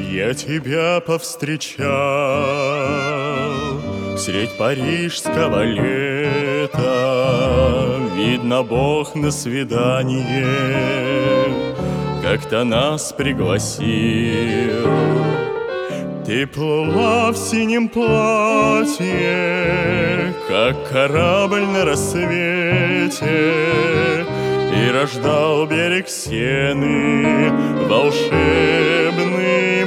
Я тебя повстречал средь парижского лета. Видно, Бог на свидание как-то нас пригласил. Ты плыла в синем платье, как корабль на рассвете, и рождал берег Сены волшебный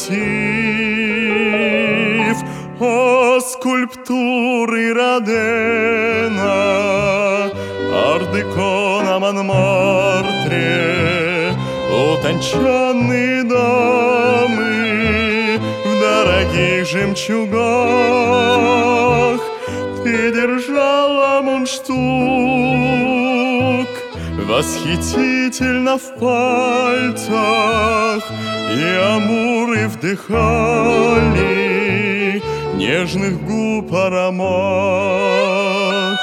мотив. О, скульптуры Родена, ар-деко на Монмартре, утонченные дамы в дорогих жемчугах. Ты держала мундштук восхитительно в пальцах, и амуры вдыхали нежных губ аромат.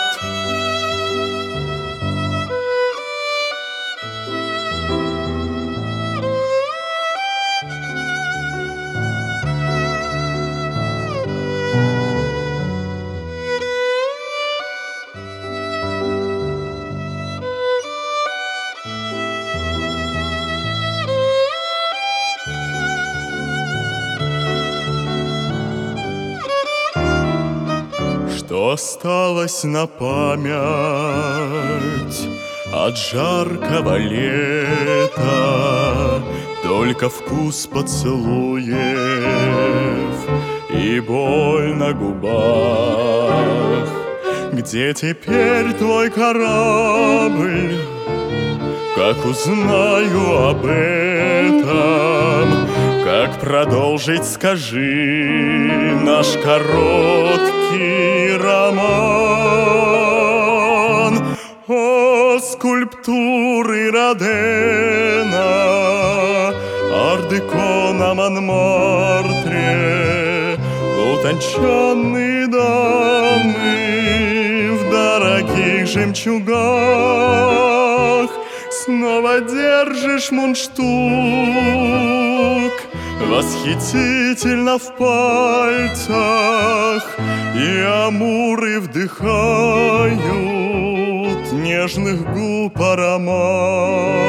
Что осталось на память от жаркого лета? Только вкус поцелуев и боль на губах. Где теперь твой корабль? Как узнаю об этом? Как продолжить, скажи, наш короткий роман? О, скульптуры Родена, ар-деко на Монмартре, утонченные дамы в дорогих жемчугах. Снова держишь мундштук восхитительно в пальцах, и амуры вдыхают нежных губ аромат.